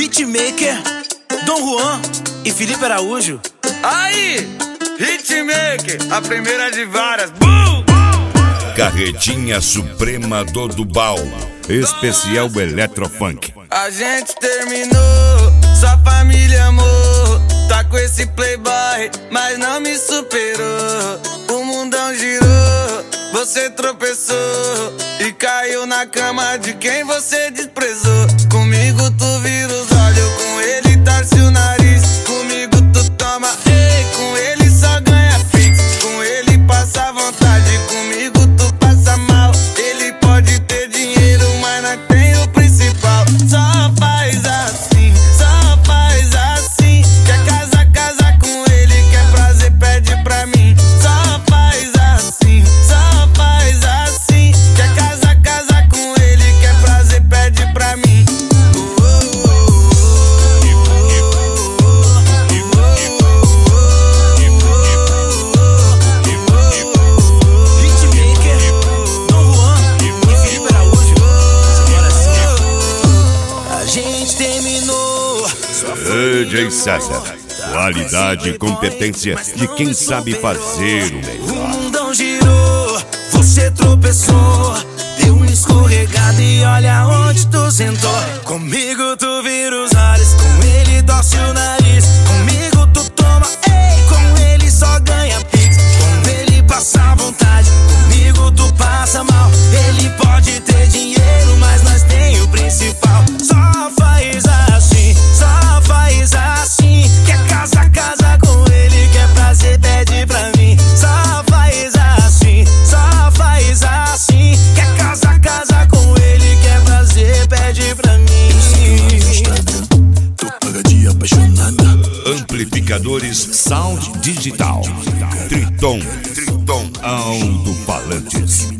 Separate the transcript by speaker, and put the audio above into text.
Speaker 1: Hitmaker, Dom Juan e Felipe Araújo.
Speaker 2: Aí, Hitmaker, a primeira de várias.
Speaker 3: Carretinha Suprema do Dubal, especial Eletrofunk.
Speaker 2: A gente terminou, sua família amou. Tá com esse playboy, mas não me superou. O mundão girou, você tropeçou e caiu na cama de quem você desprezou. Comigo tu vira os olhos, com ele torce o nariz. Comigo tu toma, ei, com ele só ganha fix. Com ele passa vontade, comigo tu passa mal. Ele pode ter dinheiro, mas não tem o principal. Só faz assim, só faz assim. Quer casar, casa com ele, quer prazer, pede pra mim. Só faz assim, só faz assim. Quer casar, casa com ele, quer prazer, pede pra mim.
Speaker 3: DJ César, qualidade e competência de quem sabe fazer o melhor.
Speaker 1: O mundão girou, você tropeçou, deu uma escorregada e olha onde tu sentou. Comigo tu vira os ares, com ele torce o nariz. Comigo tu toma, ei, com ele só ganha pix. Com ele passa vontade, comigo tu passa mal. Ele pode ter dinheiro, mas nós tem o principal. Só faz assim, só faz assim. Quer casar, casa com ele, quer prazer, pede pra mim. Só faz assim, só faz assim. Quer casar, casa com ele, quer prazer, pede pra mim.
Speaker 4: Tô paga de apaixonada.
Speaker 3: Amplificadores Sound Digital, Triton, alto-falantes.